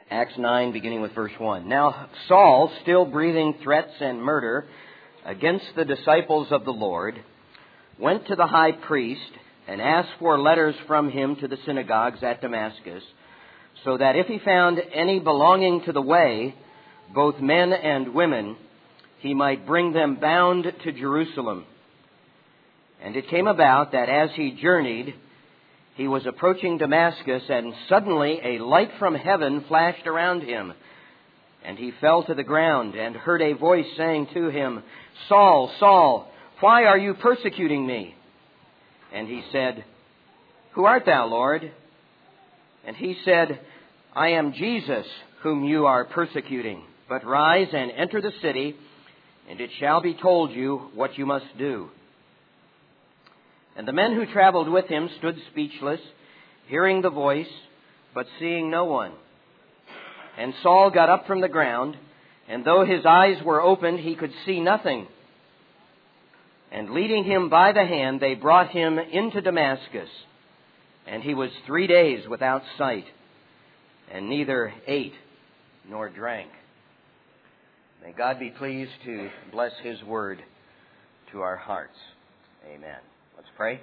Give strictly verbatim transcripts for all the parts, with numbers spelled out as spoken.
Acts nine, beginning with verse one. Now Saul, still breathing threats and murder against the disciples of the Lord, went to the high priest and asked for letters from him to the synagogues at Damascus, so that if he found any belonging to the way, both men and women, he might bring them bound to Jerusalem. And it came about that as he journeyed, he was approaching Damascus, and suddenly a light from heaven flashed around him. And he fell to the ground and heard a voice saying to him, Saul, Saul, why are you persecuting me? And he said, Who art thou, Lord? And he said, I am Jesus, whom you are persecuting. But rise and enter the city, and it shall be told you what you must do. And the men who traveled with him stood speechless, hearing the voice, but seeing no one. And Saul got up from the ground, and though his eyes were opened, he could see nothing. And leading him by the hand, they brought him into Damascus. And he was three days without sight, and neither ate nor drank. May God be pleased to bless His word to our hearts. Amen. Let's pray.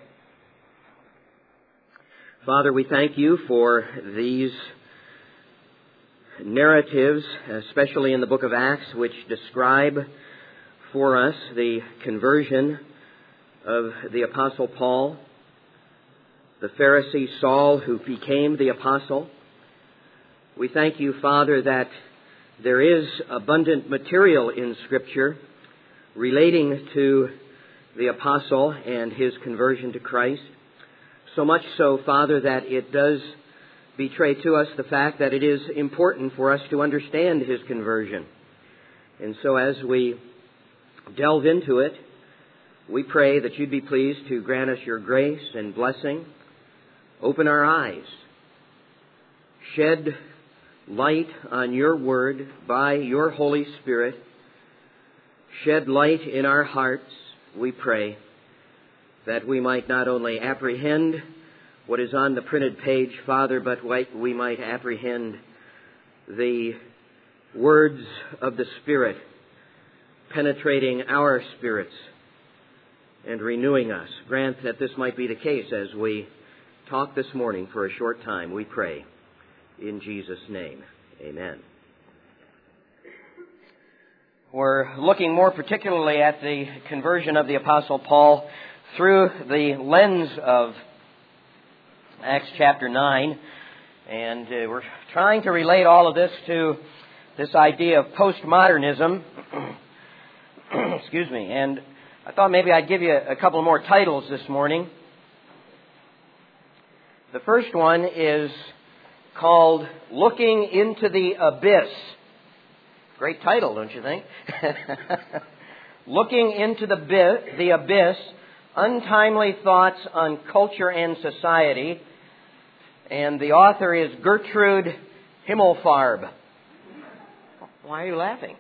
Father, we thank you for these narratives, especially in the book of Acts, which describe for us the conversion of the Apostle Paul, the Pharisee Saul, who became the Apostle. We thank you, Father, that there is abundant material in Scripture relating to the Apostle and his conversion to Christ. So much so, Father, that it does betray to us the fact that it is important for us to understand his conversion. And so as we delve into it, we pray that you'd be pleased to grant us your grace and blessing. Open our eyes. Shed light on your word by your Holy Spirit. Shed light in our hearts, we pray, that we might not only apprehend what is on the printed page, Father, but we might apprehend the words of the Spirit penetrating our spirits and renewing us. Grant that this might be the case as we talk this morning for a short time, we pray. In Jesus' name, amen. We're looking more particularly at the conversion of the Apostle Paul through the lens of Acts chapter nine. And uh, we're trying to relate all of this to this idea of postmodernism. Excuse me. And I thought maybe I'd give you a couple more titles this morning. The first one is called Looking into the Abyss. Great title, don't you think? Looking into the, bi- the Abyss, Untimely Thoughts on Culture and Society. And the author is Gertrude Himmelfarb. Why are you laughing?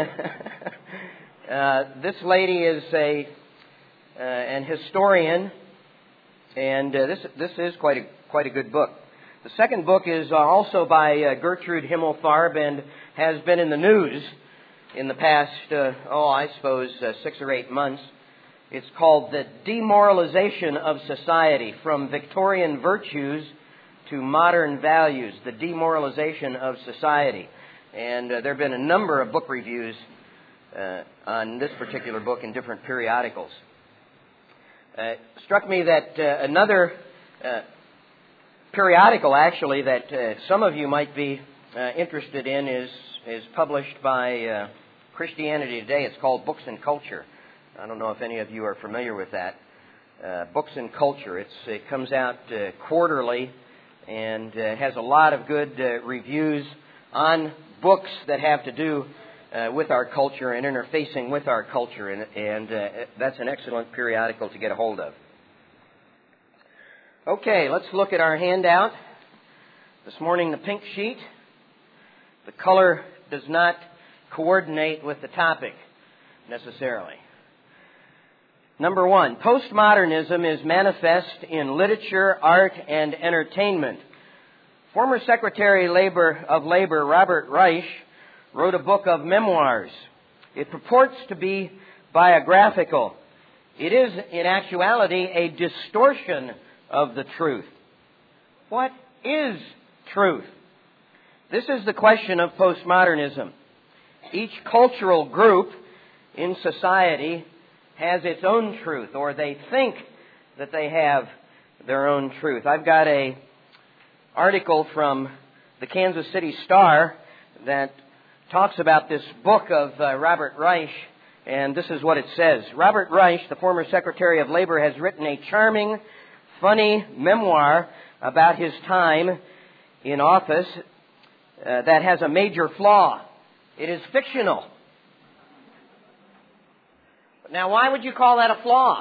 uh, this lady is a uh, an historian, and uh, this this is quite a quite a good book. The second book is uh, also by uh, Gertrude Himmelfarb and has been in the news in the past, uh, oh, I suppose, uh, six or eight months. It's called The Demoralization of Society, From Victorian Virtues to Modern Values, The Demoralization of Society. And uh, there have been a number of book reviews uh, on this particular book in different periodicals. Uh, it struck me that uh, another uh, periodical, actually, that uh, some of you might be uh, interested in is is published by uh, Christianity Today. It's called Books and Culture. I don't know if any of you are familiar with that. Uh, Books and Culture. It's, it comes out uh, quarterly and uh, has a lot of good uh, reviews on books that have to do uh, with our culture and interfacing with our culture. And, and uh, that's an excellent periodical to get a hold of. Okay, let's look at our handout. This morning, the pink sheet. The color does not coordinate with the topic necessarily. Number one, postmodernism is manifest in literature, art, and entertainment. Former Secretary Labor of Labor Robert Reich wrote a book of memoirs. It purports to be biographical. It is, in actuality, a distortion of the truth. What is truth? This is the question of postmodernism. Each cultural group in society has its own truth, or they think that they have their own truth. I've got a article from the Kansas City Star that talks about this book of uh, Robert Reich, and this is what it says. Robert Reich, the former Secretary of Labor, has written a charming, funny memoir about his time in office uh, that has a major flaw. It is fictional. Now, why would you call that a flaw?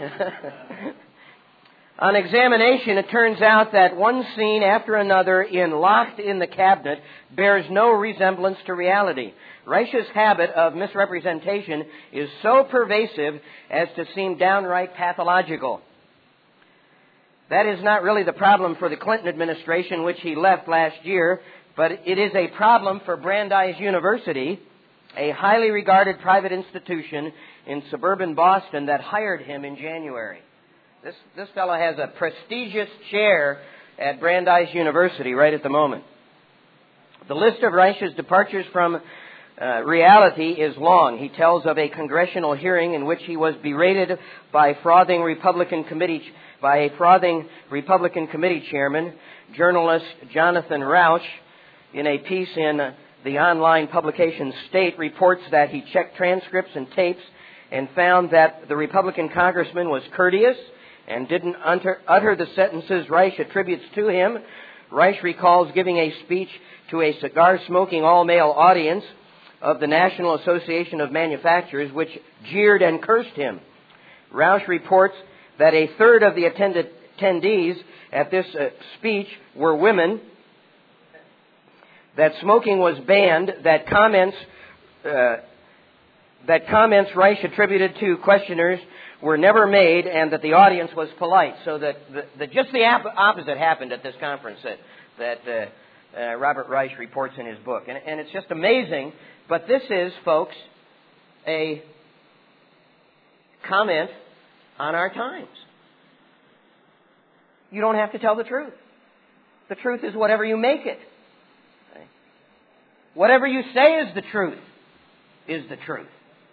On examination, it turns out that one scene after another in Locked in the Cabinet bears no resemblance to reality. Reich's habit of misrepresentation is so pervasive as to seem downright pathological. That is not really the problem for the Clinton administration, which he left last year, but it is a problem for Brandeis University, a highly regarded private institution in suburban Boston that hired him in January. This, this fellow has a prestigious chair at Brandeis University right at the moment. The list of Reich's departures from uh, reality is long. He tells of a congressional hearing in which he was berated by frothing Republican committee by a frothing Republican committee chairman, journalist Jonathan Rauch, in a piece in uh, the online publication State, reports that he checked transcripts and tapes and found that the Republican congressman was courteous and didn't utter, utter the sentences Reich attributes to him. Reich recalls giving a speech to a cigar-smoking all-male audience of the National Association of Manufacturers, which jeered and cursed him. Rauch reports that a third of the attended, attendees at this uh, speech were women, that smoking was banned, that comments uh, that comments Reich attributed to questioners were never made, and that the audience was polite. So that, the, that just the ap- opposite happened at this conference that, that uh, uh, Robert Reich reports in his book. And, and it's just amazing. But this is, folks, a comment on our times. You don't have to tell the truth. The truth is whatever you make it. Okay? Whatever you say is the truth, is the truth.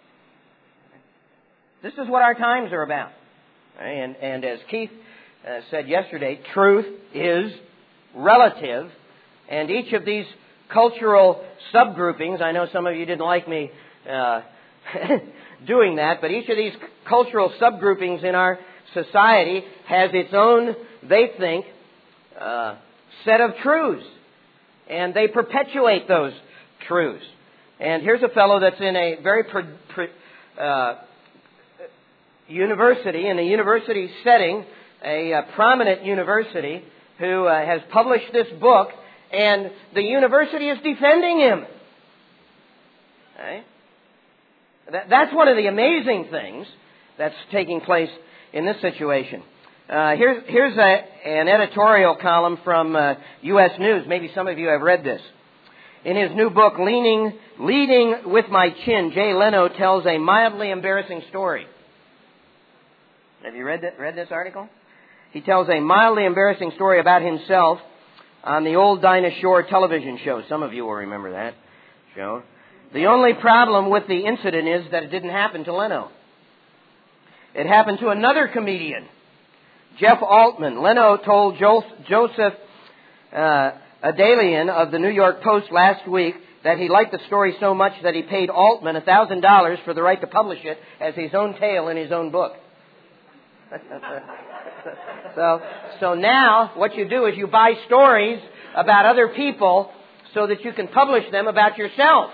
This is what our times are about. And, and as Keith uh, said yesterday, truth is relative. And each of these cultural subgroupings, I know some of you didn't like me uh, doing that, but each of these cultural subgroupings in our society has its own, they think, uh, set of truths. And they perpetuate those truths. And here's a fellow that's in a very pre, pre, uh, university, in a university setting, a, a prominent university, who uh, has published this book, and the university is defending him. Okay? That, that's one of the amazing things that's taking place in this situation. Uh, here's here's a, an editorial column from uh, U S News. Maybe some of you have read this. In his new book, Leaning, Leading with My Chin, Jay Leno tells a mildly embarrassing story. Have you read that, read this article? He tells a mildly embarrassing story about himself on the old Dinah Shore television show. Some of you will remember that show. The only problem with the incident is that it didn't happen to Leno. It happened to another comedian, Jeff Altman. Leno told jo- Joseph uh, Adalian of the New York Post last week that he liked the story so much that he paid Altman one thousand dollars for the right to publish it as his own tale in his own book. so, so now what you do is you buy stories about other people so that you can publish them about yourself.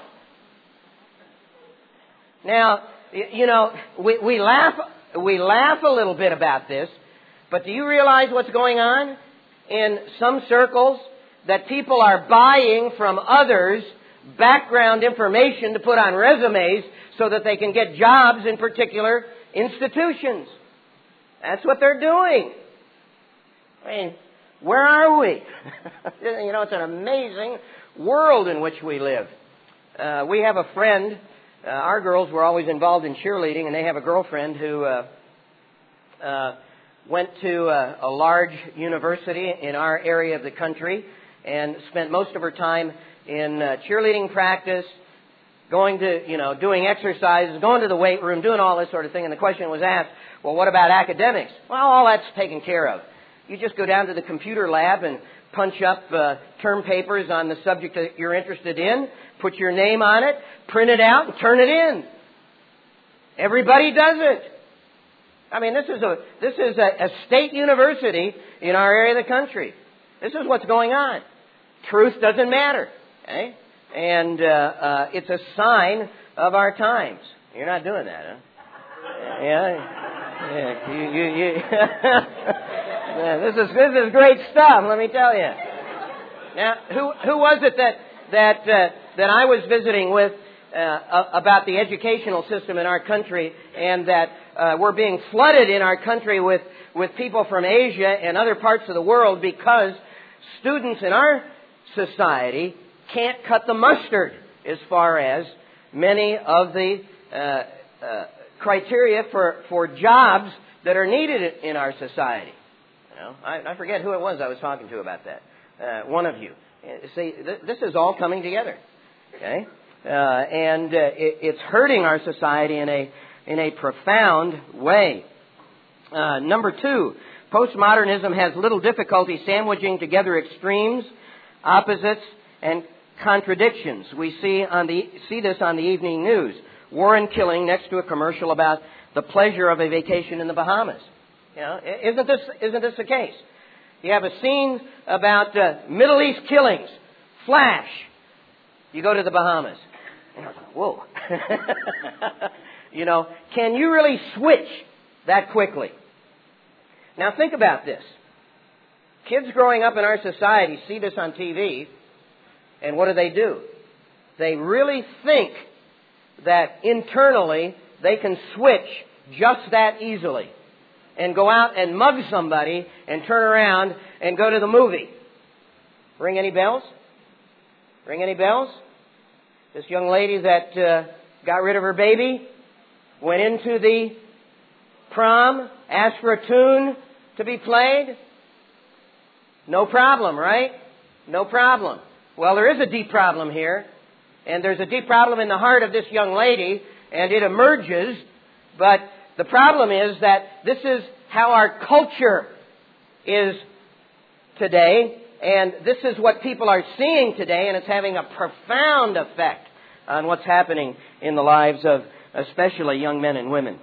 Now, you know, we, we laugh we laugh a little bit about this, but do you realize what's going on in some circles? That people are buying from others background information to put on resumes so that they can get jobs in particular institutions. That's what they're doing. I mean, Where are we? You know, it's an amazing world in which we live. Uh, we have a friend. Uh, our girls were always involved in cheerleading, and they have a girlfriend who uh, uh, went to uh, a large university in our area of the country and spent most of her time in uh, cheerleading practice, going to, you know, doing exercises, going to the weight room, doing all this sort of thing. And the question was asked, well, what about academics? Well, all that's taken care of. You just go down to the computer lab and punch up uh, term papers on the subject that you're interested in, put your name on it, print it out, and turn it in. Everybody does it. I mean, this is a this is a, a state university in our area of the country. This is what's going on. Truth doesn't matter. Okay? And uh, uh, it's a sign of our times. You're not doing that, huh? Yeah? Yeah. You, you, you. Yeah, this is this is great stuff, let me tell you. Now, who who was it that that uh, that I was visiting with uh, about the educational system in our country, and that uh, we're being flooded in our country with with people from Asia and other parts of the world because students in our society can't cut the mustard as far as many of the uh, uh, criteria for, for jobs that are needed in our society. You know, I, I forget who it was I was talking to about that. Uh, one of you. See, th- this is all coming together. Okay, uh, and uh, it, it's hurting our society in a in a profound way. Uh, number two, postmodernism has little difficulty sandwiching together extremes, opposites, and contradictions. We see on the see this on the evening news. War and killing next to a commercial about the pleasure of a vacation in the Bahamas. You know, isn't this isn't this the case? You have a scene about uh, Middle East killings. Flash. You go to the Bahamas. And I thought, whoa. You know, can you really switch that quickly? Now think about this. Kids growing up in our society see this on T V, and what do they do? They really think that internally they can switch just that easily and go out and mug somebody and turn around and go to the movie. Ring any bells? Ring any bells? This young lady that uh, got rid of her baby went into the prom, asked for a tune to be played. No problem, right? No problem. Well, there is a deep problem here. And there's a deep problem in the heart of this young lady, and it emerges. But the problem is that this is how our culture is today, and this is what people are seeing today, and it's having a profound effect on what's happening in the lives of especially young men and women.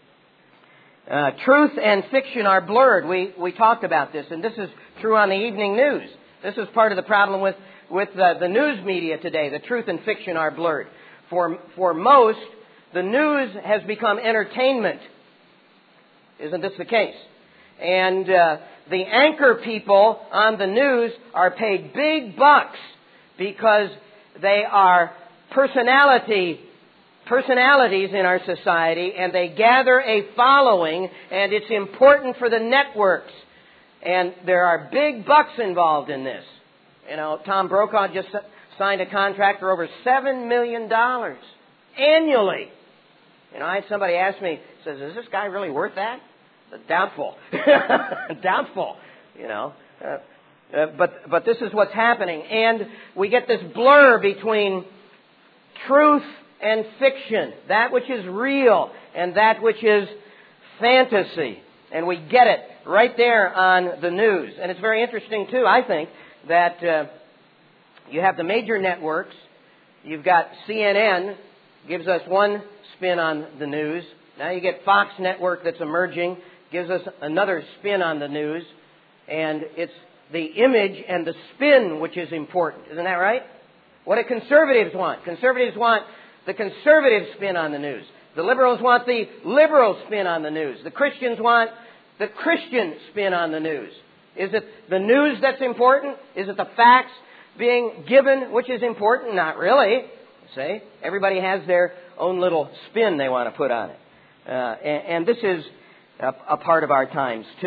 Uh, truth and fiction are blurred. We we talked about this, and this is true on the evening news. This is part of the problem with with the, the news media today. The truth and fiction are blurred. For for most, the news has become entertainment. Isn't this the case? And uh, the anchor people on the news are paid big bucks because they are personality personalities in our society, and they gather a following, and it's important for the networks. And there are big bucks involved in this. You know, Tom Brokaw just signed a contract for over seven million dollars annually. You know, I had somebody ask me, says, is this guy really worth that? Doubtful. Doubtful, you know. Uh, uh, but but this is what's happening. And we get this blur between truth and fiction, that which is real and that which is fantasy. And we get it right there on the news. And it's very interesting, too, I think, that uh, you have the major networks. You've got C N N, gives us one spin on the news. Now you get Fox Network that's emerging, gives us another spin on the news. And it's the image and the spin which is important. Isn't that right? What do conservatives want? Conservatives want the conservative spin on the news. The liberals want the liberal spin on the news. The Christians want the Christian spin on the news. Is it the news that's important? Is it the facts being given which is important? Not really. See? Everybody has their own little spin they want to put on it. Uh, and, and this is a, a part of our times, too.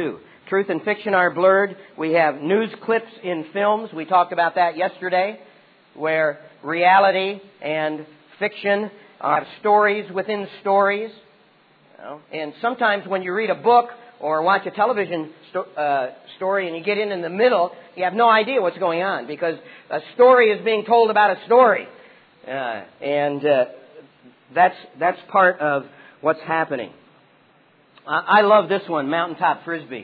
Truth and fiction are blurred. We have news clips in films. We talked about that yesterday, where reality and fiction have stories within stories. You know? And sometimes when you read a book or watch a television sto- uh, story and you get in in the middle, you have no idea what's going on because a story is being told about a story. Uh, and uh, that's that's part of what's happening. I, I love this one, Mountaintop Frisbee.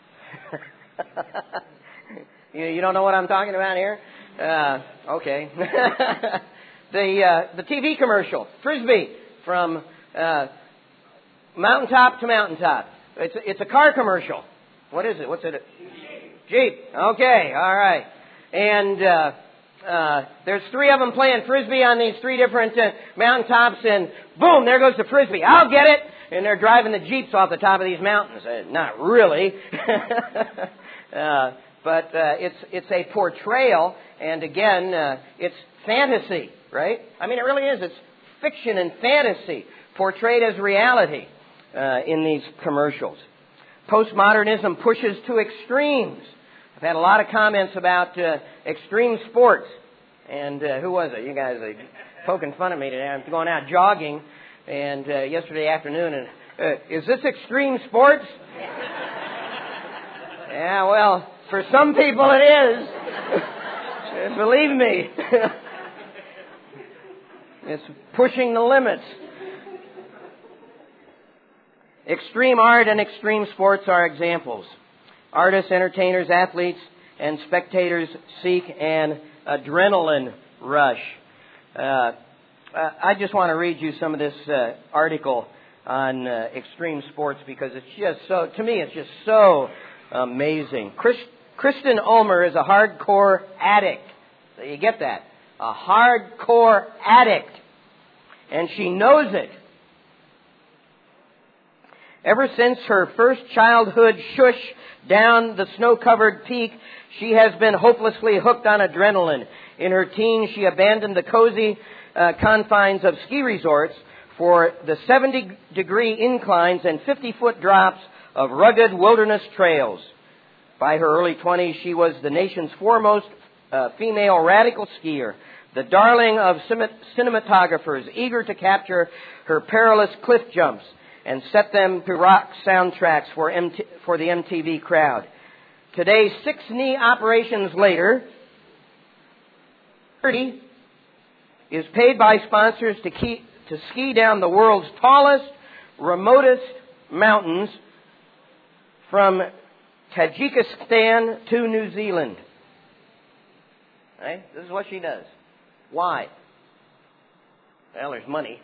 you, you don't know what I'm talking about here? Uh, okay. the uh, the T V commercial, Frisbee, from uh, mountaintop to mountaintop. It's a, it's a car commercial. What is it? What's it? Jeep. Okay. All right. And uh, uh, there's three of them playing Frisbee on these three different uh, mountaintops, and boom, there goes the Frisbee. I'll get it. And they're driving the Jeeps off the top of these mountains. Uh, not really. uh, but uh, it's it's a portrayal, and again, uh, it's fantasy, right? I mean, it really is. It's fiction and fantasy portrayed as reality uh, in these commercials. Postmodernism pushes to extremes. I've had a lot of comments about uh, extreme sports. And uh, who was it? You guys are poking fun at me today. I'm going out jogging, and uh, yesterday afternoon, and uh, is this extreme sports? Yeah, well, for some people it is. Believe me. It's pushing the limits. Extreme art and extreme sports are examples. Artists, entertainers, athletes, and spectators seek an adrenaline rush. Uh, I just want to read you some of this uh, article on uh, extreme sports because it's just so, to me, it's just so amazing. Chris, Kristen Ulmer is a hardcore addict. So you get that. A hardcore addict. And she knows it. Ever since her first childhood shush down the snow-covered peak, she has been hopelessly hooked on adrenaline. In her teens, she abandoned the cozy uh, confines of ski resorts for the seventy-degree inclines and fifty-foot drops of rugged wilderness trails. By her early twenties, she was the nation's foremost uh, female radical skier, the darling of cinematographers, eager to capture her perilous cliff jumps and set them to rock soundtracks for, M T- for the M T V crowd. Today, six knee operations later, thirty is paid by sponsors to, keep, to ski down the world's tallest, remotest mountains from Tajikistan to New Zealand. Right? This is what she does. Why? Well, there's money.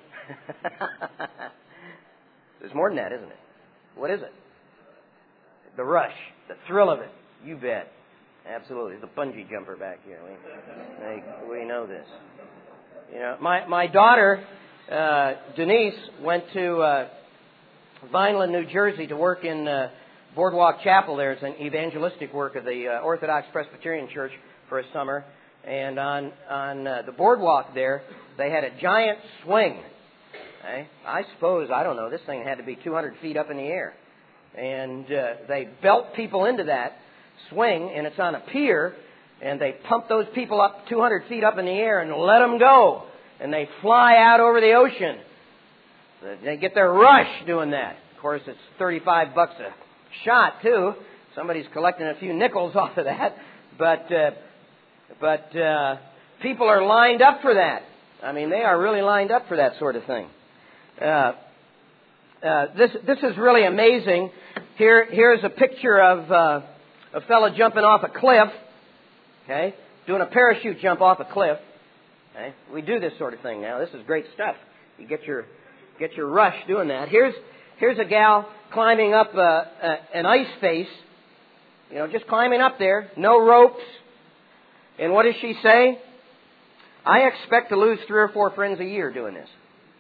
There's more than that, isn't it? What is it? The rush, the thrill of it. You bet. Absolutely. There's a bungee jumper back here. We, we know this. You know, my my daughter uh, Denise went to uh, Vineland, New Jersey, to work in uh, Boardwalk Chapel. There, it's an evangelistic work of the uh, Orthodox Presbyterian Church for a summer. And on on uh, the boardwalk there, they had a giant swing. Okay? I suppose, I don't know, this thing had to be two hundred feet up in the air. And uh, they belt people into that swing, and it's on a pier, and they pump those people up two hundred feet up in the air and let them go. And they fly out over the ocean. They get their rush doing that. Of course, it's thirty-five bucks a shot, too. Somebody's collecting a few nickels off of that. But... Uh, But uh, people are lined up for that. I mean, they are really lined up for that sort of thing. Uh, uh, this this is really amazing. Here here's a picture of uh, a fellow jumping off a cliff. Okay, doing a parachute jump off a cliff. Okay, we do this sort of thing now. This is great stuff. You get your get your rush doing that. Here's here's a gal climbing up uh, uh, an ice face. You know, just climbing up there, no ropes. And what does she say? I expect to lose three or four friends a year doing this.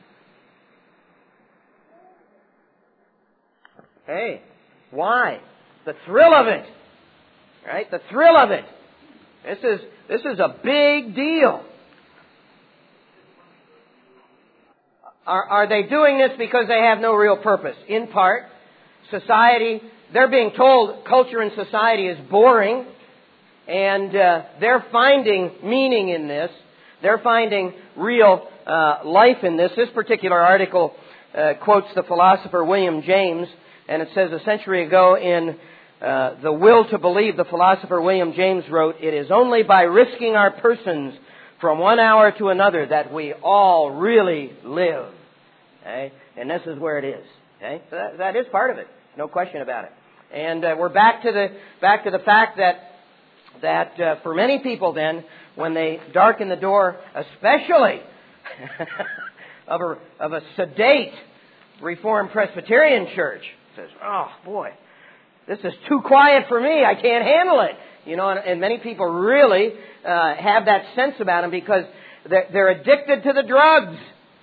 Hey, why? The thrill of it. Right? The thrill of it. This is this is a big deal. Are, are they doing this because they have no real purpose? In part. society, they're being told culture and society is boring, and uh, they're finding meaning in this. They're finding real uh, life in this. This particular article uh, quotes the philosopher William James, and it says a century ago in uh, The Will to Believe, the philosopher William James wrote, "It is only by risking our persons from one hour to another that we all really live." Okay? And this is where it is. Okay? So that, that is part of it. No question about it. And uh, we're back to the back to the fact that that uh, for many people then, when they darken the door, especially of a of a sedate Reformed Presbyterian church, says, "Oh boy, this is too quiet for me. I can't handle it." You know, and, and many people really uh, have that sense about them because they're, they're addicted to the drugs.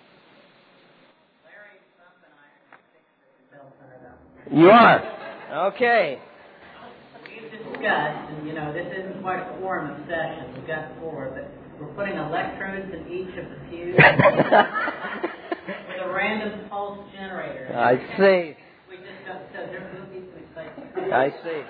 You are. Okay. We've discussed, and you know, this isn't quite a quorum of sessions, we've got four, but we're putting electrodes in each of the pews with a random pulse generator. I see. We just got, so there will be some excitement. I see.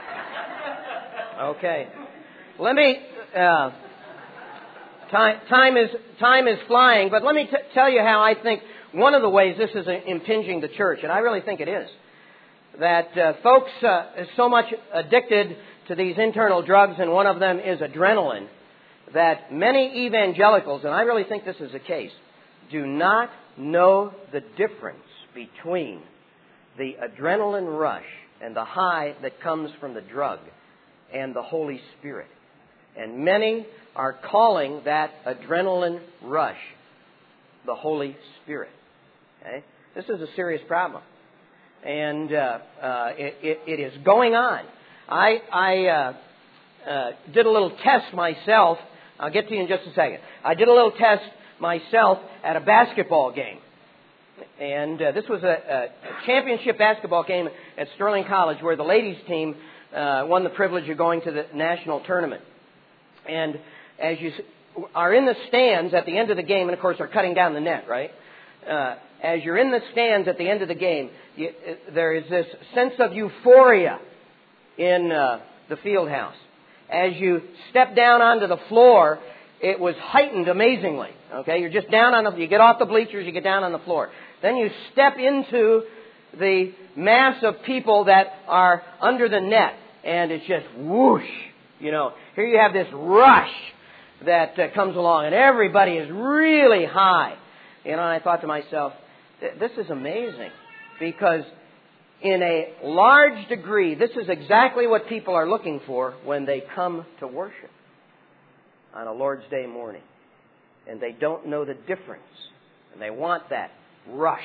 Okay. Let me, uh, time, time is, time is flying, but let me t- tell you how I think one of the ways this is impinging the church, and I really think it is, that uh, folks uh, are so much addicted to these internal drugs, and one of them is adrenaline, that many evangelicals, and I really think this is the case, do not know the difference between the adrenaline rush and the high that comes from the drug and the Holy Spirit. And many are calling that adrenaline rush the Holy Spirit. Okay? This is a serious problem. And uh, uh, it, it, it is going on. I, I uh, uh, did a little test myself. I'll get to you in just a second. I did a little test myself at a basketball game. And uh, this was a, a championship basketball game at Sterling College where the ladies' team uh, won the privilege of going to the national tournament. And as you are in the stands at the end of the game, and of course are cutting down the net, right? Uh, as you're in the stands at the end of the game, you, uh, there is this sense of euphoria in uh, the field house. As you step down onto the floor, it was heightened amazingly. Okay, you're just down on the, you get off the bleachers, you get down on the floor. Then you step into the mass of people that are under the net, and it's just whoosh. You know, here you have this rush that uh, comes along, and everybody is really high. You know, and I thought to myself, this is amazing, because in a large degree, this is exactly what people are looking for when they come to worship on a Lord's Day morning. And they don't know the difference. And they want that rush.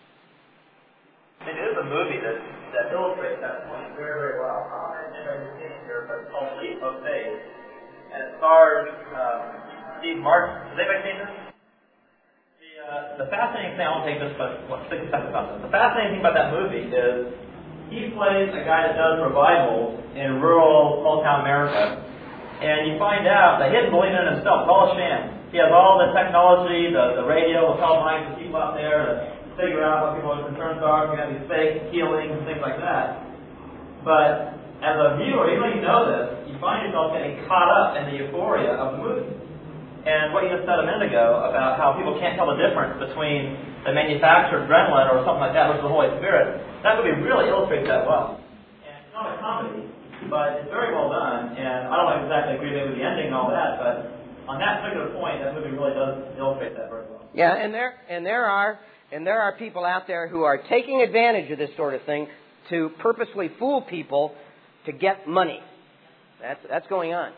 It is a movie that, that illustrates that point very, very well. I'm not sure you've seen it here, but it's called Leap of Faith. And it stars um, Steve Martin. Has anybody seen this? The, uh, the fascinating thing, I won't take this, but what, six seconds about this. The fascinating thing about that movie is he plays a guy that does revivals in rural, small-town America. And you find out that he doesn't believe in it himself. It's all a sham. He has all the technology, the, the radio, the call lines, the people out there to figure out what people's concerns are. We have these fake healings and things like that. But as a viewer, even though you know this, you find yourself getting caught up in the euphoria of the movie. And what you just said a minute ago about how people can't tell the difference between the manufactured adrenaline or something like that versus the Holy Spirit, that movie really illustrates that well. And it's not a comedy, but it's very well done. And I don't exactly agree with the ending and all that, but on that particular point, that movie really does illustrate that very well. Yeah, and there and there are and there are people out there who are taking advantage of this sort of thing to purposely fool people to get money. That's that's going on.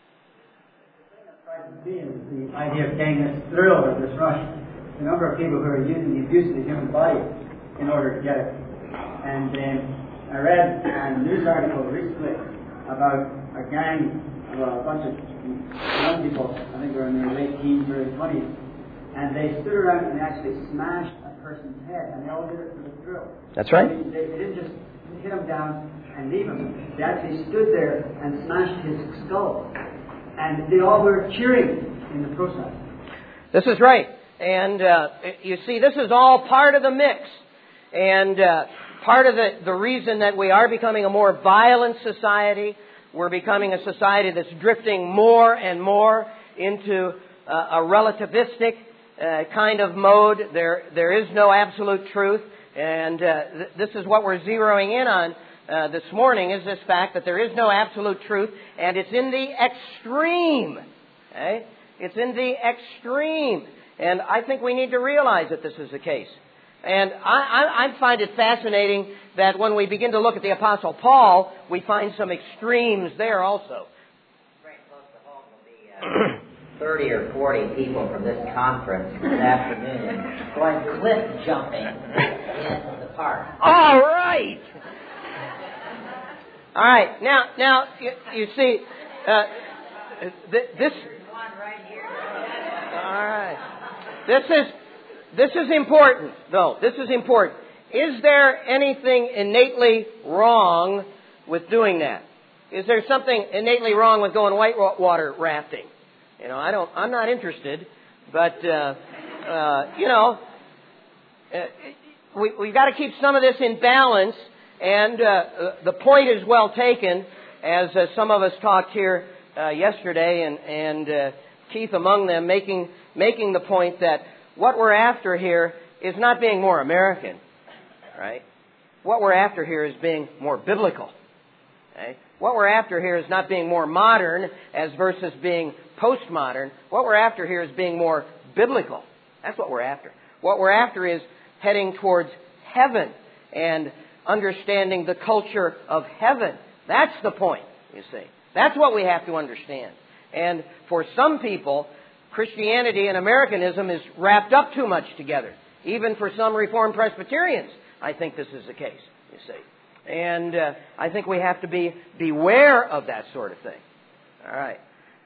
The idea of getting this thrill or this rush. The number of people who are using the abuse of the human body in order to get it. And um, I read a news article recently about a gang, well, a bunch of young people, I think they were in their late teens, early twenties, and they stood around and actually smashed a person's head, and they all did it for the thrill. That's right. They, they didn't just hit him down and leave him. They actually stood there and smashed his skull. And they all were cheering in the process. This is right. And uh, you see, this is all part of the mix. And uh, part of the, the reason that we are becoming a more violent society, we're becoming a society that's drifting more and more into uh, a relativistic uh, kind of mode. There, there is no absolute truth. And uh, th- this is what we're zeroing in on uh, this morning, is this fact that there is no absolute truth, and it's in the extreme. Okay? It's in the extreme. And I think we need to realize that this is the case. And I, I, I find it fascinating that when we begin to look at the Apostle Paul, we find some extremes there also. Very close to home will be uh, thirty or forty people from this conference this afternoon going cliff jumping in the park. All right. All right. Now, now you, you see, uh, th- this. All right. This is this is important, though. This is important. Is there anything innately wrong with doing that? Is there something innately wrong with going whitewater rafting? You know, I don't. I'm not interested, but uh, uh, you know, uh, we we've got to keep some of this in balance. And uh, the point is well taken, as uh, some of us talked here uh, yesterday, and and uh, Keith among them, making making the point that what we're after here is not being more American, right? What we're after here is being more biblical. Okay? What we're after here is not being more modern as versus being postmodern. What we're after here is being more biblical. That's what we're after. What we're after is heading towards heaven and understanding the culture of heaven. That's the point, you see. That's what we have to understand. And for some people, Christianity and Americanism is wrapped up too much together. Even for some Reformed Presbyterians, I think this is the case, you see. And uh, I think we have to be beware of that sort of thing. All right.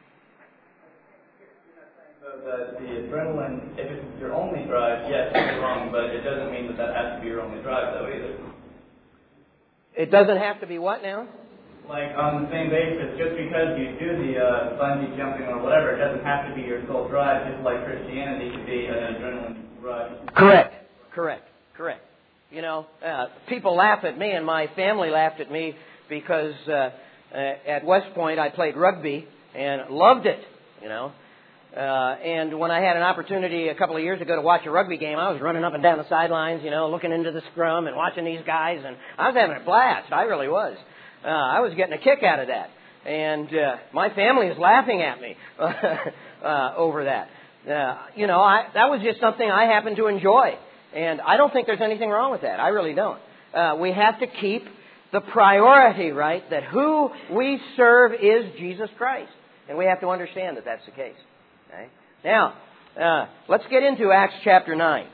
So the, the adrenaline, if it's your only drive, yes, it's wrong, but it doesn't mean that that has to be your only drive, though, either. It doesn't have to be what now? Like, on the same basis, just because you do the uh, bungee jumping or whatever, it doesn't have to be your sole drive, just like Christianity could be an adrenaline rush. Correct. Correct. Correct. You know, uh, people laugh at me, and my family laughed at me because uh, uh, at West Point I played rugby and loved it, you know. Uh, and when I had an opportunity a couple of years ago to watch a rugby game, I was running up and down the sidelines, you know, looking into the scrum and watching these guys, and I was having a blast. I really was. Uh, I was getting a kick out of that. And uh, my family is laughing at me uh, over that. Uh, you know, I, that was just something I happened to enjoy. And I don't think there's anything wrong with that. I really don't. Uh, we have to keep the priority, right, that who we serve is Jesus Christ. And we have to understand that that's the case. Okay? Now, uh, let's get into Acts chapter nine.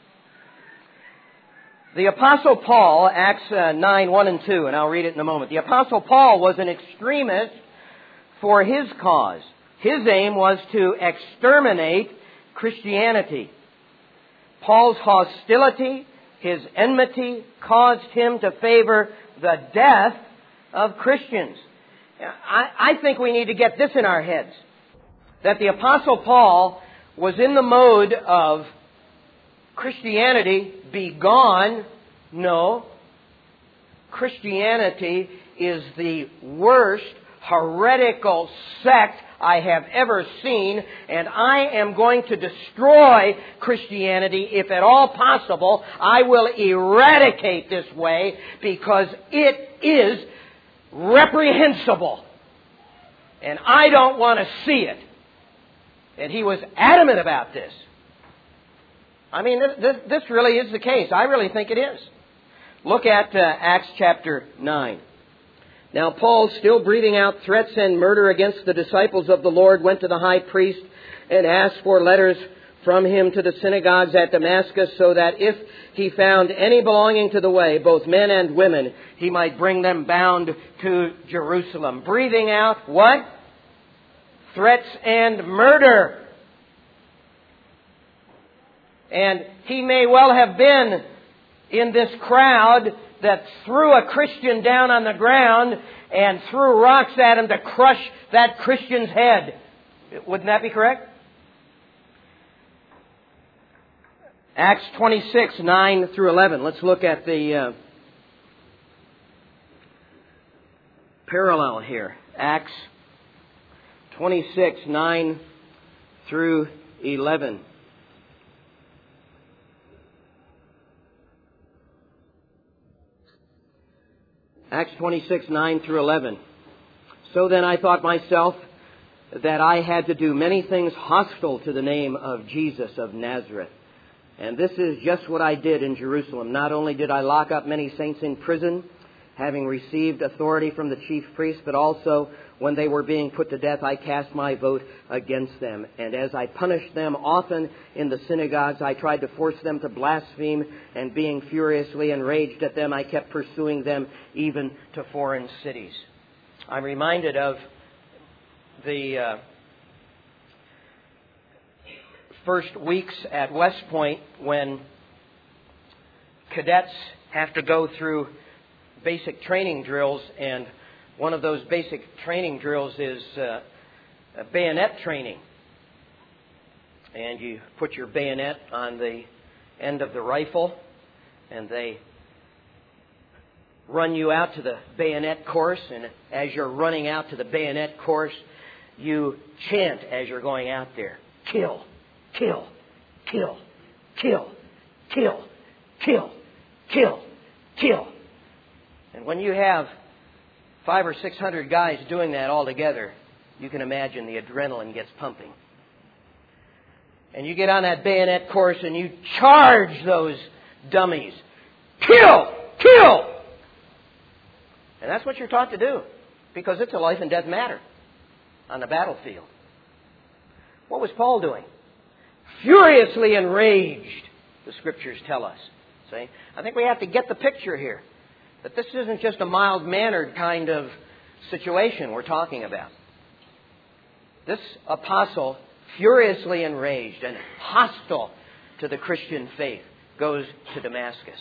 The Apostle Paul, Acts uh, nine, one and two, and I'll read it in a moment. The Apostle Paul was an extremist for his cause. His aim was to exterminate Christianity. Paul's hostility, his enmity, caused him to favor the death of Christians. I, I think we need to get this in our heads, that the Apostle Paul was in the mode of Christianity be gone. No. Christianity is the worst heretical sect I have ever seen, and I am going to destroy Christianity if at all possible. I will eradicate this way because it is reprehensible, and I don't want to see it. And he was adamant about this. I mean, this, this really is the case. I really think it is. Look at uh, Acts chapter nine. Now Paul, still breathing out threats and murder against the disciples of the Lord, went to the high priest and asked for letters from him to the synagogues at Damascus, so that if he found any belonging to the way, both men and women, he might bring them bound to Jerusalem. Breathing out what? Threats and murder. And he may well have been in this crowd that threw a Christian down on the ground and threw rocks at him to crush that Christian's head. Wouldn't that be correct? Acts twenty-six, nine through eleven. Let's look at the uh, parallel here. Acts twenty-six, nine through eleven. Acts twenty-six, nine through eleven. So then I thought myself that I had to do many things hostile to the name of Jesus of Nazareth. And this is just what I did in Jerusalem. Not only did I lock up many saints in prison, having received authority from the chief priests, but also when they were being put to death, I cast my vote against them. And as I punished them often in the synagogues, I tried to force them to blaspheme, and being furiously enraged at them, I kept pursuing them even to foreign cities. I'm reminded of the uh, first weeks at West Point when cadets have to go through basic training drills, and one of those basic training drills is uh, a bayonet training. And you put your bayonet on the end of the rifle, and they run you out to the bayonet course, and as you're running out to the bayonet course, you chant as you're going out there, kill, kill, kill, kill, kill, kill, kill, kill. And when you have five or six hundred guys doing that all together, you can imagine the adrenaline gets pumping. And you get on that bayonet course and you charge those dummies. Kill! Kill! And that's what you're taught to do, because it's a life and death matter on the battlefield. What was Paul doing? Furiously enraged, the Scriptures tell us. See? I think we have to get the picture here, that this isn't just a mild-mannered kind of situation we're talking about. This apostle, furiously enraged and hostile to the Christian faith, goes to Damascus.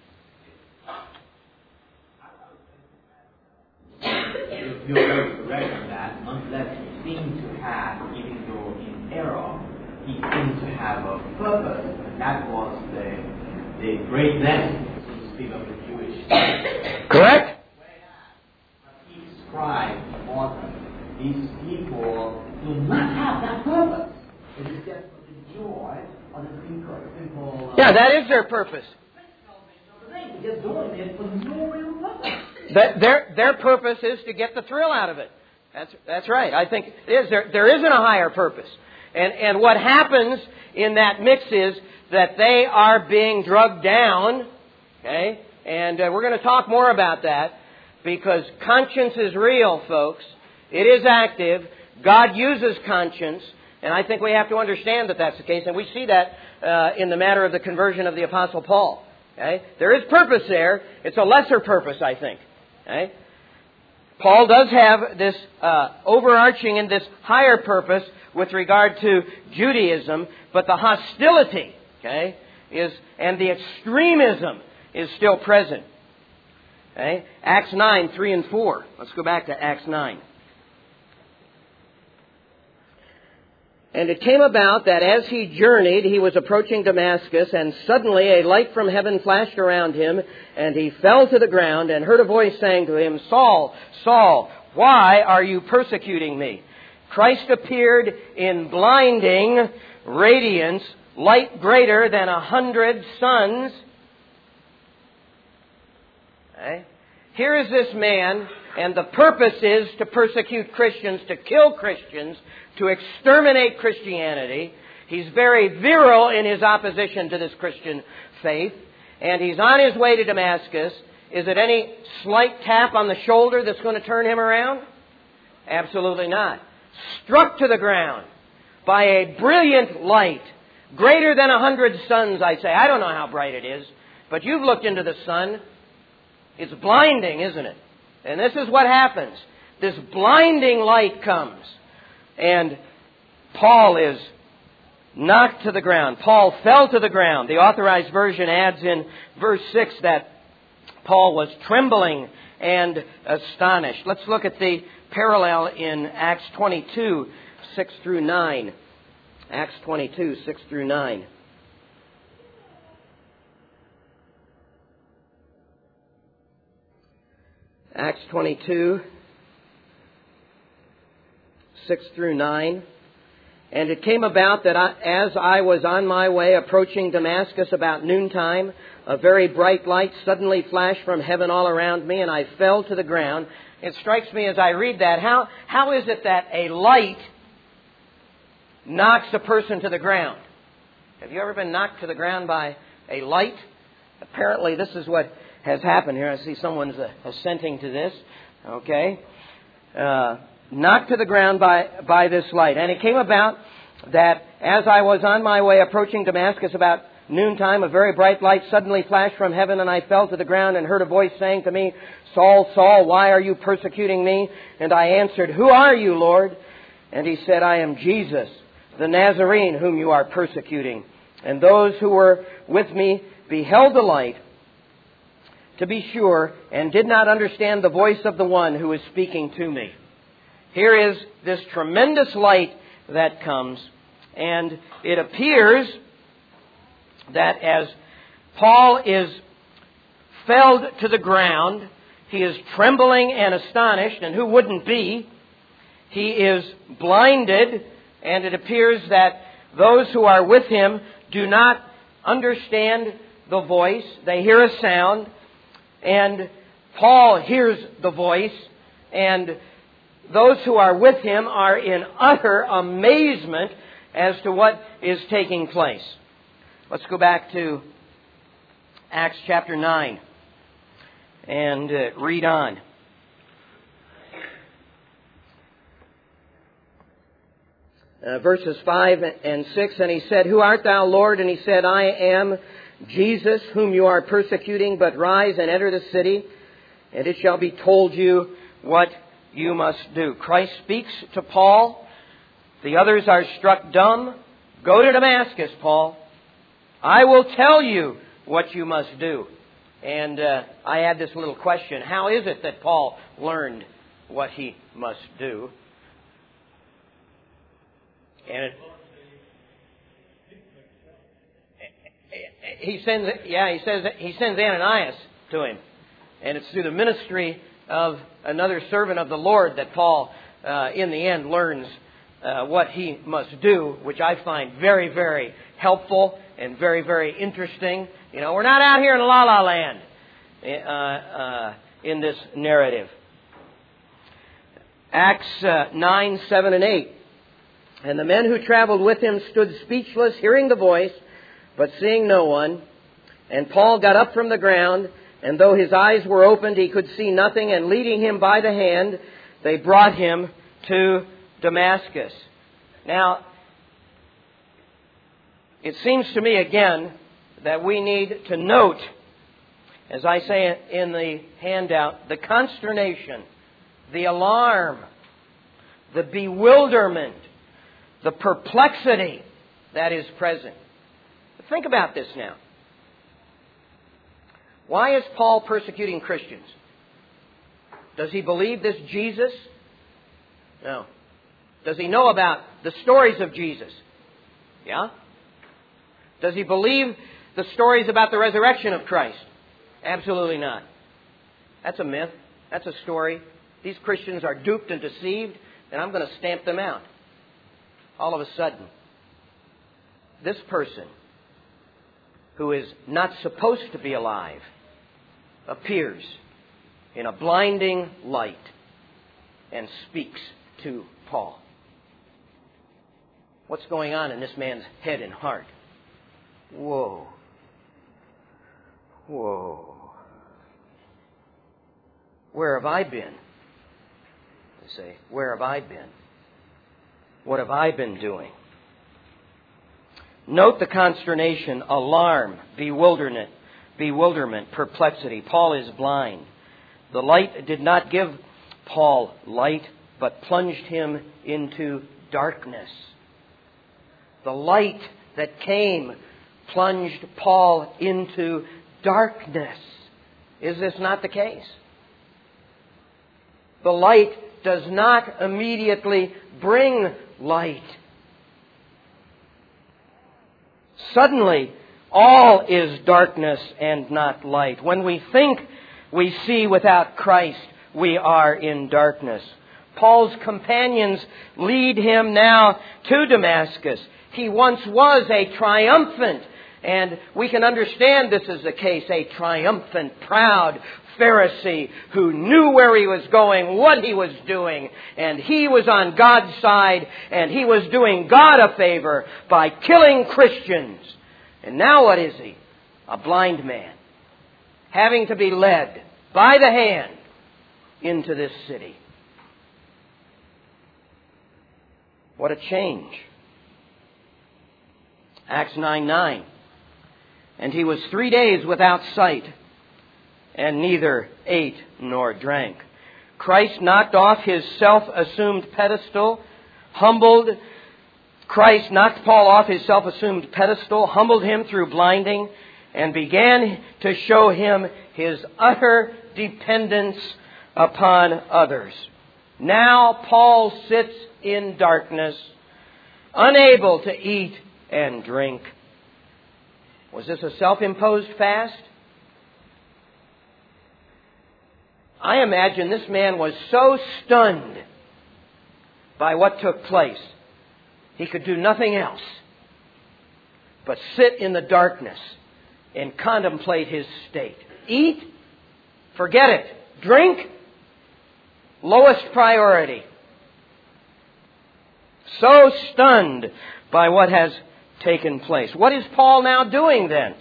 You're very correct on that. Nonetheless, he seemed to have, even though in error, he seemed to have a purpose, and that was the the greatness, so to speak, of the Jewish state. Correct? Whereas he described modern, these people do not have that purpose. It is just for the joy of the simple. simple uh, Yeah, that is their purpose. They're just doing it for no real purpose. That their their purpose is to get the thrill out of it. That's that's right. I think it is. There there isn't a higher purpose. And and what happens in that mix is that they are being drugged down. Okay, and uh, we're going to talk more about that, because conscience is real, folks. It is active. God uses conscience, and I think we have to understand that that's the case. And we see that uh, in the matter of the conversion of the Apostle Paul. Okay, there is purpose there. It's a lesser purpose, I think. Okay? Paul does have this uh, overarching and this higher purpose with regard to Judaism, but the hostility, okay, is and the extremism is still present. Okay? Acts nine, three and four. Let's go back to Acts nine. And it came about that as he journeyed, he was approaching Damascus, and suddenly a light from heaven flashed around him, and he fell to the ground and heard a voice saying to him, Saul, Saul, why are you persecuting me? Christ appeared in blinding radiance, light greater than a hundred suns. Okay. Here is this man, and the purpose is to persecute Christians, to kill Christians, to exterminate Christianity. He's very virile in his opposition to this Christian faith, and he's on his way to Damascus. Is it any slight tap on the shoulder that's going to turn him around? Absolutely not. Struck to the ground by a brilliant light, greater than a hundred suns, I say. I don't know how bright it is, but you've looked into the sun. It's blinding, isn't it? And this is what happens. This blinding light comes, and Paul is knocked to the ground. Paul fell to the ground. The Authorized Version adds in verse six that Paul was trembling and astonished. Let's look at the parallel in Acts twenty-two, six through nine. Acts twenty-two, six through nine. Acts twenty-two, six through nine. And it came about that I, as I was on my way approaching Damascus about noontime, a very bright light suddenly flashed from heaven all around me, and I fell to the ground. It strikes me as I read that, how, how is it that a light knocks a person to the ground? Have you ever been knocked to the ground by a light? Apparently this is what has happened here. I see someone's uh, assenting to this. Okay. Uh, knocked to the ground by, by this light. And it came about that as I was on my way approaching Damascus about noontime, a very bright light suddenly flashed from heaven, and I fell to the ground and heard a voice saying to me, Saul, Saul, why are you persecuting me? And I answered, Who are you, Lord? And he said, I am Jesus, the Nazarene, whom you are persecuting. And those who were with me beheld the light, to be sure, and did not understand the voice of the one who is speaking to me. Here is this tremendous light that comes, and it appears that as Paul is felled to the ground, he is trembling and astonished, and who wouldn't be? He is blinded, and it appears that those who are with him do not understand the voice. They hear a sound, and Paul hears the voice, and those who are with him are in utter amazement as to what is taking place. Let's go back to Acts chapter nine and uh, read on. Uh, verses five and six, and he said, Who art thou, Lord? And he said, I am Jesus, whom you are persecuting, but rise and enter the city, and it shall be told you what you must do. Christ speaks to Paul. The others are struck dumb. Go to Damascus, Paul. I will tell you what you must do. And uh, I had this little question. How is it that Paul learned what he must do? And it, he sends, yeah, he says he sends Ananias to him, and it's through the ministry of another servant of the Lord that Paul, uh, in the end, learns uh, what he must do, which I find very, very helpful and very, very interesting. You know, we're not out here in La La Land uh, uh, in this narrative. Acts uh, nine, seven, and eight. And the men who traveled with him stood speechless, hearing the voice, but seeing no one. And Paul got up from the ground, and though his eyes were opened, he could see nothing. And leading him by the hand, they brought him to Damascus. Now, it seems to me again that we need to note, as I say in the handout, the consternation, the alarm, the bewilderment, the perplexity that is present. Think about this now. Why is Paul persecuting Christians? Does he believe this Jesus? No. Does he know about the stories of Jesus? Yeah. Does he believe the stories about the resurrection of Christ? Absolutely not. That's a myth. That's a story. These Christians are duped and deceived, and I'm going to stamp them out. All of a sudden, this person who is not supposed to be alive appears in a blinding light and speaks to Paul. What's going on in this man's head and heart? Whoa. Whoa. Where have I been? They say, where have I been? What have I been doing? Note the consternation, alarm, bewilderment, bewilderment, perplexity. Paul is blind. The light did not give Paul light, but plunged him into darkness. The light that came plunged Paul into darkness. Is this not the case? The light does not immediately bring light. Suddenly, all is darkness and not light. When we think we see without Christ, we are in darkness. Paul's companions lead him now to Damascus. He once was a triumphant, and we can understand this is the case, a triumphant, proud Pharisee who knew where he was going, what he was doing, and he was on God's side, and he was doing God a favor by killing Christians. And now what is he? A blind man, having to be led by the hand into this city. What a change. Acts nine nine. And he was three days without sight, and neither ate nor drank. Christ knocked off his self-assumed pedestal, humbled. Christ knocked Paul off his self-assumed pedestal, humbled him through blinding, and began to show him his utter dependence upon others. Now Paul sits in darkness, unable to eat and drink. Was this a self-imposed fast? I imagine this man was so stunned by what took place, he could do nothing else but sit in the darkness and contemplate his state. Eat? Forget it. Drink? Lowest priority. So stunned by what has taken place. What is Paul now doing then?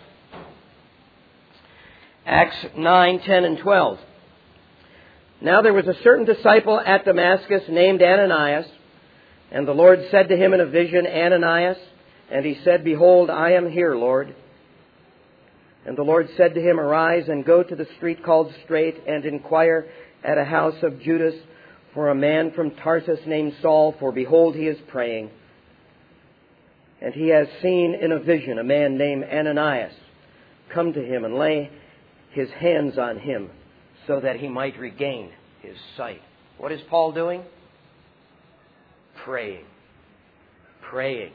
Acts nine, ten, and twelve. Now there was a certain disciple at Damascus named Ananias, and the Lord said to him in a vision, Ananias, and he said, Behold, I am here, Lord. And the Lord said to him, Arise and go to the street called Straight, and inquire at a house of Judas for a man from Tarsus named Saul, for behold, he is praying. And he has seen in a vision a man named Ananias come to him and lay his hands on him so that he might regain his sight. What is Paul doing? Praying. Praying.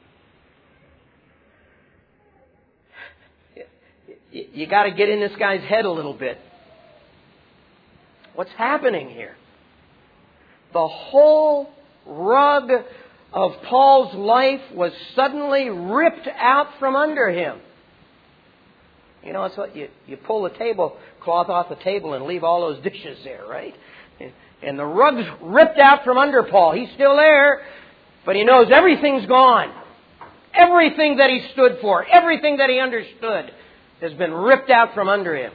You got to get in this guy's head a little bit. What's happening here? The whole rug of Paul's life was suddenly ripped out from under him. You know, it's what you, you pull the tablecloth off the table and leave all those dishes there, right? And the rug's ripped out from under Paul. He's still there, but he knows everything's gone. Everything that he stood for, everything that he understood has been ripped out from under him.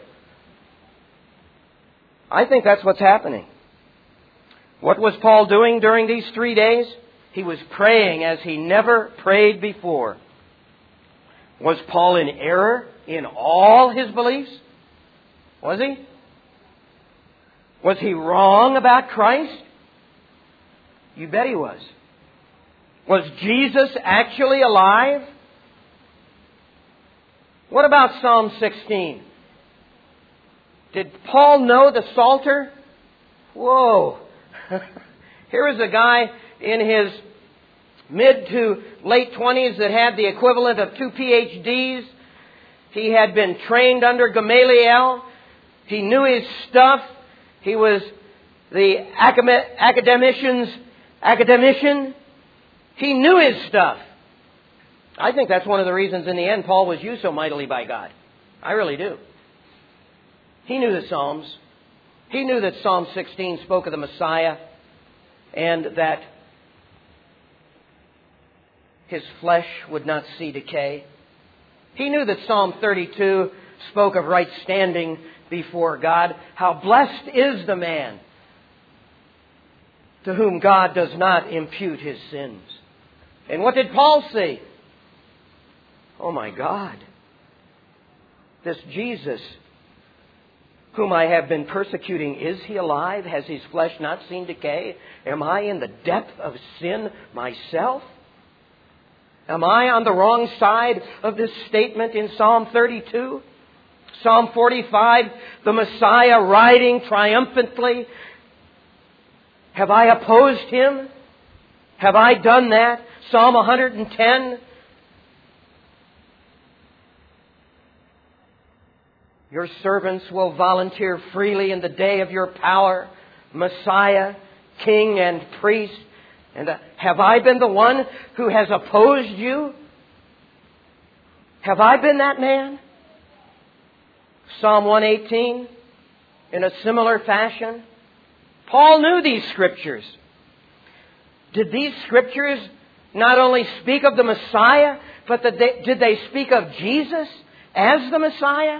I think that's what's happening. What was Paul doing during these three days? He was praying as he never prayed before. Was Paul in error in all his beliefs? Was he? Was he wrong about Christ? You bet he was. Was Jesus actually alive? What about Psalm sixteen? Did Paul know the Psalter? Whoa. Here is a guy in his mid to late twenties that had the equivalent of two P H Ds. He had been trained under Gamaliel. He knew his stuff. He was the academician's academician. He knew his stuff. I think that's one of the reasons in the end Paul was used so mightily by God. I really do. He knew the Psalms. He knew that Psalm sixteen spoke of the Messiah and that his flesh would not see decay. He knew that Psalm thirty-two spoke of right standing before God. How blessed is the man to whom God does not impute his sins. And what did Paul see? Oh my God. This Jesus whom I have been persecuting, is he alive? Has his flesh not seen decay? Am I in the depth of sin myself? Am I on the wrong side of this statement in Psalm thirty-two? Psalm forty-five, the Messiah riding triumphantly. Have I opposed him? Have I done that? Psalm one hundred ten. Your servants will volunteer freely in the day of your power. Messiah, king and priest? And uh, have I been the one who has opposed you? Have I been that man? Psalm one eighteen, in a similar fashion. Paul knew these Scriptures. Did these Scriptures not only speak of the Messiah, but that they, did they speak of Jesus as the Messiah?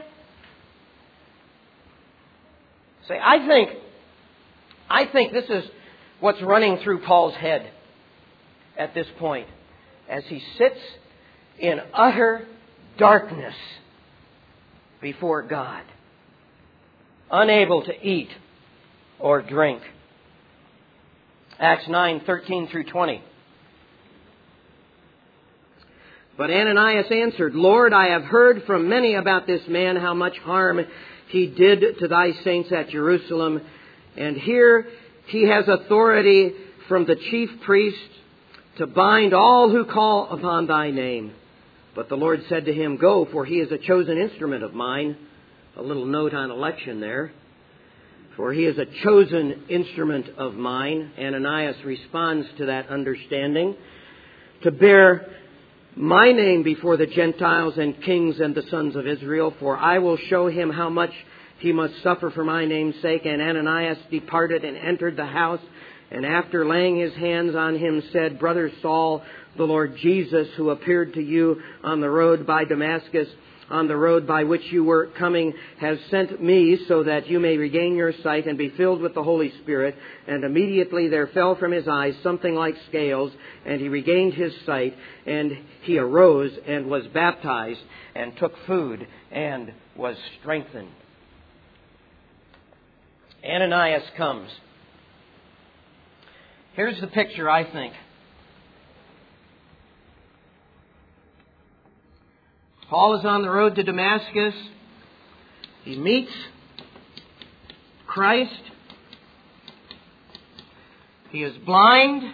Say, I think, I think this is what's running through Paul's head at this point, as he sits in utter darkness before God, unable to eat or drink. Acts nine, thirteen through twenty. But Ananias answered, Lord, I have heard from many about this man, how much harm he did to thy saints at Jerusalem. And here he has authority from the chief priest to bind all who call upon thy name. But the Lord said to him, Go, for he is a chosen instrument of mine. A little note on election there. For he is a chosen instrument of mine. Ananias responds to that understanding. To bear my name before the Gentiles and kings and the sons of Israel. For I will show him how much he must suffer for my name's sake. And Ananias departed and entered the house. And after laying his hands on him, said, Brother Saul, the Lord Jesus, who appeared to you on the road by Damascus, on the road by which you were coming, has sent me so that you may regain your sight and be filled with the Holy Spirit. And immediately there fell from his eyes something like scales, and he regained his sight, and he arose and was baptized and took food and was strengthened. Ananias comes. Here's the picture, I think. Paul is on the road to Damascus. He meets Christ. He is blind.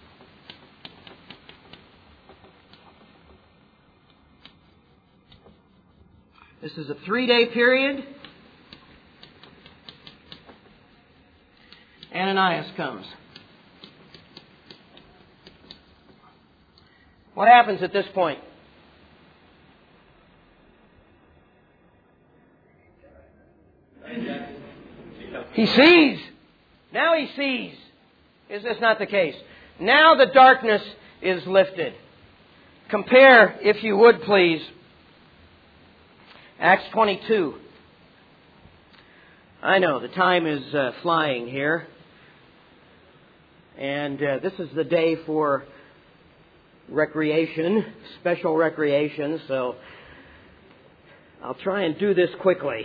This is a three-day period. Ananias comes. What happens at this point? He sees. Now he sees. Is this not the case? Now the darkness is lifted. Compare, if you would please, Acts twenty-two. I know the time is uh, flying here. And uh, this is the day for recreation, special recreation, so I'll try and do this quickly.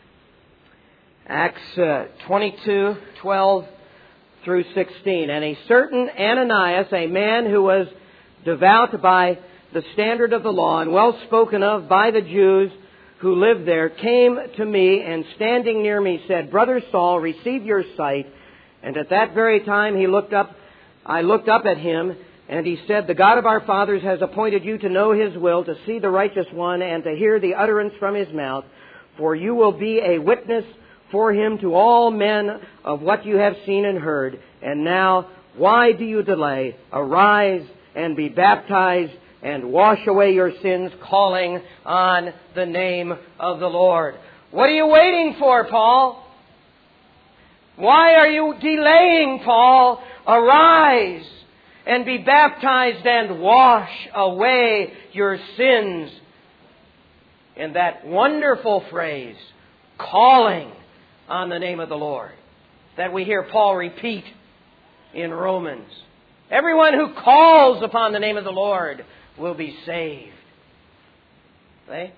Acts uh, twenty-two, twelve through sixteen. And a certain Ananias, a man who was devout by the standard of the law and well spoken of by the Jews who lived there, came to me and standing near me said, Brother Saul, receive your sight. And at that very time he looked up, I looked up at him, and he said, The God of our fathers has appointed you to know his will, to see the righteous one, and to hear the utterance from his mouth. For you will be a witness for him to all men of what you have seen and heard. And now, why do you delay? Arise and be baptized and wash away your sins, calling on the name of the Lord. What are you waiting for, Paul? Why are you delaying, Paul? Arise and be baptized and wash away your sins. In that wonderful phrase, calling on the name of the Lord, that we hear Paul repeat in Romans. Everyone who calls upon the name of the Lord will be saved. See?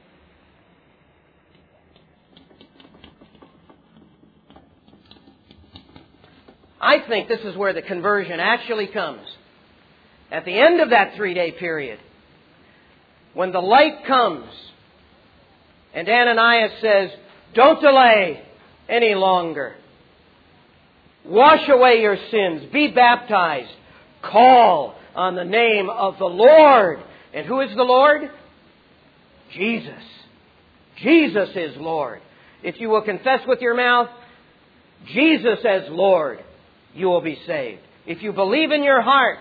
I think this is where the conversion actually comes. At the end of that three-day period, when the light comes, and Ananias says, Don't delay any longer. Wash away your sins. Be baptized. Call on the name of the Lord. And who is the Lord? Jesus. Jesus is Lord. If you will confess with your mouth Jesus as Lord, you will be saved. If you believe in your heart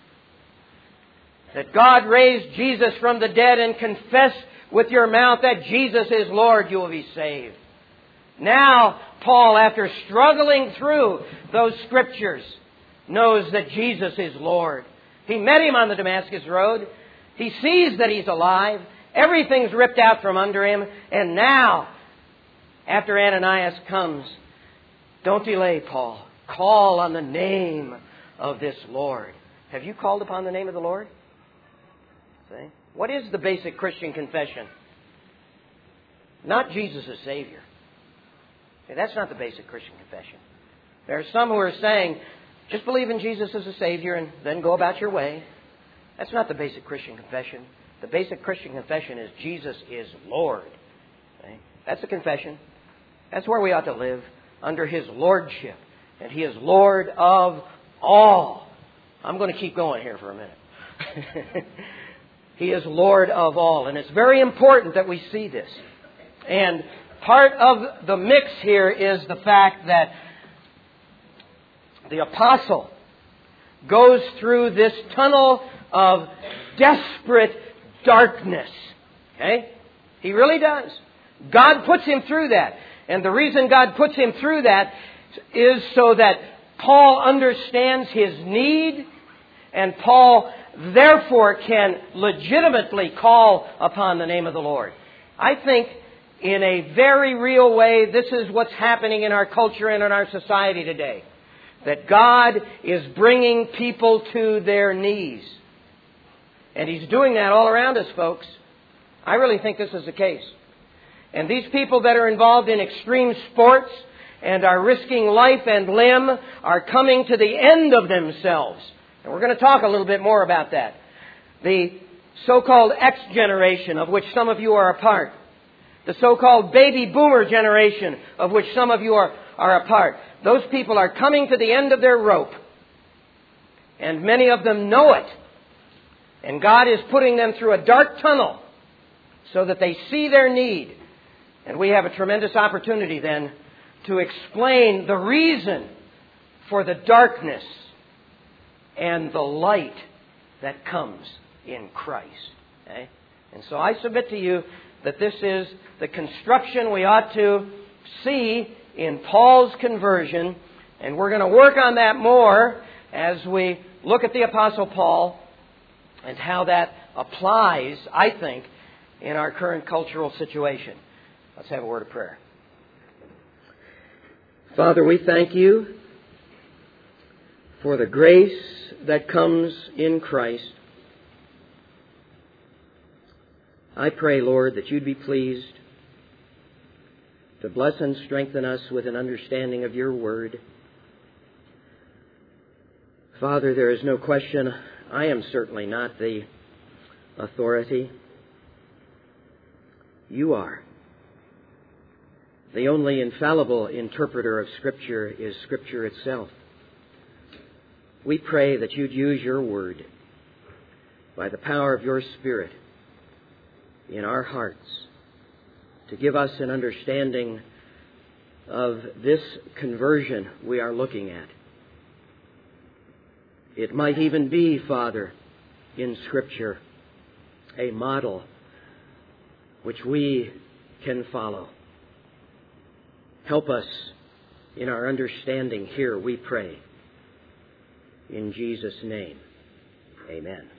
that God raised Jesus from the dead and confess with your mouth that Jesus is Lord, you will be saved. Now, Paul, after struggling through those Scriptures, knows that Jesus is Lord. He met Him on the Damascus Road. He sees that He's alive. Everything's ripped out from under Him. And now, after Ananias comes, don't delay, Paul. Call on the name of this Lord. Have you called upon the name of the Lord? See? What is the basic Christian confession? Not Jesus as Savior. See, that's not the basic Christian confession. There are some who are saying, just believe in Jesus as a Savior and then go about your way. That's not the basic Christian confession. The basic Christian confession is Jesus is Lord. See? That's the confession. That's where we ought to live, under His Lordship. And He is Lord of all. I'm going to keep going here for a minute. He is Lord of all. And it's very important that we see this. And part of the mix here is the fact that the apostle goes through this tunnel of desperate darkness. Okay? He really does. God puts him through that. And the reason God puts him through that is so that Paul understands his need, and Paul therefore can legitimately call upon the name of the Lord. I think in a very real way, this is what's happening in our culture and in our society today. That God is bringing people to their knees. And He's doing that all around us, folks. I really think this is the case. And these people that are involved in extreme sports and are risking life and limb are coming to the end of themselves. And we're going to talk a little bit more about that. The so-called X generation, of which some of you are a part. The so-called baby boomer generation, of which some of you are, are a part. Those people are coming to the end of their rope. And many of them know it. And God is putting them through a dark tunnel so that they see their need. And we have a tremendous opportunity then to explain the reason for the darkness and the light that comes in Christ. Okay? And so I submit to you that this is the construction we ought to see in Paul's conversion. And we're going to work on that more as we look at the Apostle Paul and how that applies, I think, in our current cultural situation. Let's have a word of prayer. Father, we thank You for the grace that comes in Christ. I pray, Lord, that You'd be pleased to bless and strengthen us with an understanding of Your Word. Father, there is no question, I am certainly not the authority. You are. The only infallible interpreter of Scripture is Scripture itself. We pray that You'd use Your Word by the power of Your Spirit in our hearts to give us an understanding of this conversion we are looking at. It might even be, Father, in Scripture, a model which we can follow. Help us in our understanding here, we pray. In Jesus' name, amen.